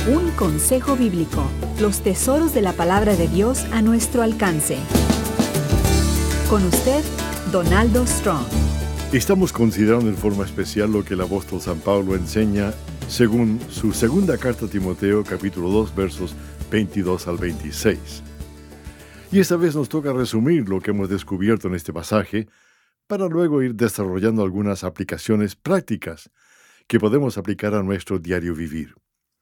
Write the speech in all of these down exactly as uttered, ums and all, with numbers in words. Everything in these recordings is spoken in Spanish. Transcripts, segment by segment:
Un consejo bíblico. Los tesoros de la palabra de Dios a nuestro alcance. Con usted, Donaldo Strong. Estamos considerando en forma especial lo que el apóstol San Pablo enseña según su segunda carta a Timoteo, capítulo dos, versos veintidós al veintiséis. Y esta vez nos toca resumir lo que hemos descubierto en este pasaje para luego ir desarrollando algunas aplicaciones prácticas que podemos aplicar a nuestro diario vivir.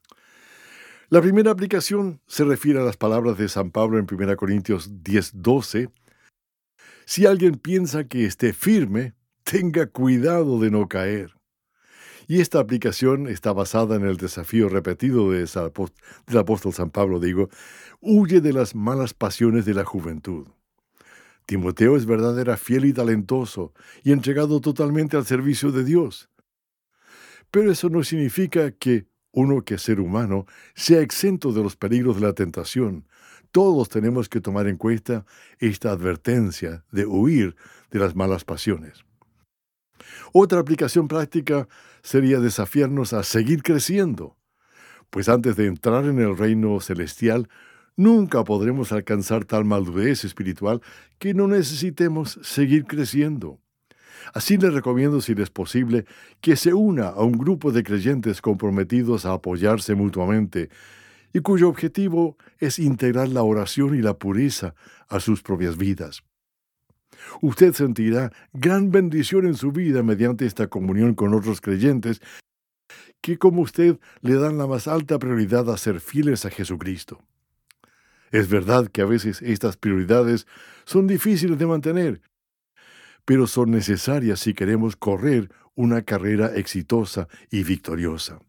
La primera aplicación se refiere a las palabras de San Pablo en primera Corintios diez, doce. Si alguien piensa que esté firme, tenga cuidado de no caer. Y esta aplicación está basada en el desafío repetido de esa, del apóstol San Pablo, digo, huye de las malas pasiones de la juventud. Timoteo es verdad era fiel y talentoso y entregado totalmente al servicio de Dios. Pero eso no significa que uno que es ser humano sea exento de los peligros de la tentación. Todos tenemos que tomar en cuenta esta advertencia de huir de las malas pasiones. Otra aplicación práctica sería desafiarnos a seguir creciendo, pues antes de entrar en el reino celestial, nunca podremos alcanzar tal madurez espiritual que no necesitemos seguir creciendo. Así les recomiendo, si les es posible, que se una a un grupo de creyentes comprometidos a apoyarse mutuamente y cuyo objetivo es integrar la oración y la pureza a sus propias vidas. Usted sentirá gran bendición en su vida mediante esta comunión con otros creyentes que, como usted, le dan la más alta prioridad a ser fieles a Jesucristo. Es verdad que a veces estas prioridades son difíciles de mantener, pero son necesarias si queremos correr una carrera exitosa y victoriosa.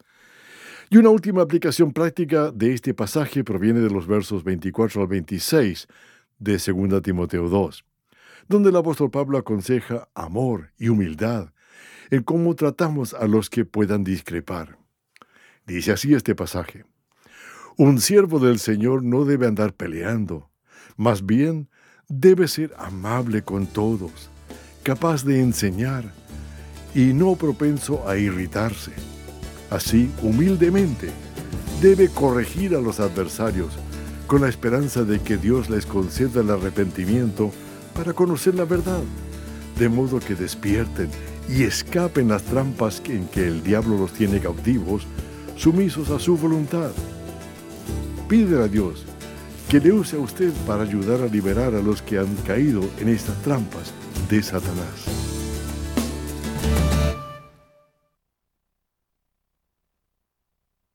Y una última aplicación práctica de este pasaje proviene de los versos veinticuatro al veintiséis de segunda Timoteo dos, donde el apóstol Pablo aconseja amor y humildad en cómo tratamos a los que puedan discrepar. Dice así este pasaje: un siervo del Señor no debe andar peleando, más bien debe ser amable con todos, capaz de enseñar y no propenso a irritarse. Así, humildemente, debe corregir a los adversarios con la esperanza de que Dios les conceda el arrepentimiento para conocer la verdad, de modo que despierten y escapen las trampas en que el diablo los tiene cautivos, sumisos a su voluntad. Pídele a Dios que le use a usted para ayudar a liberar a los que han caído en estas trampas de Satanás.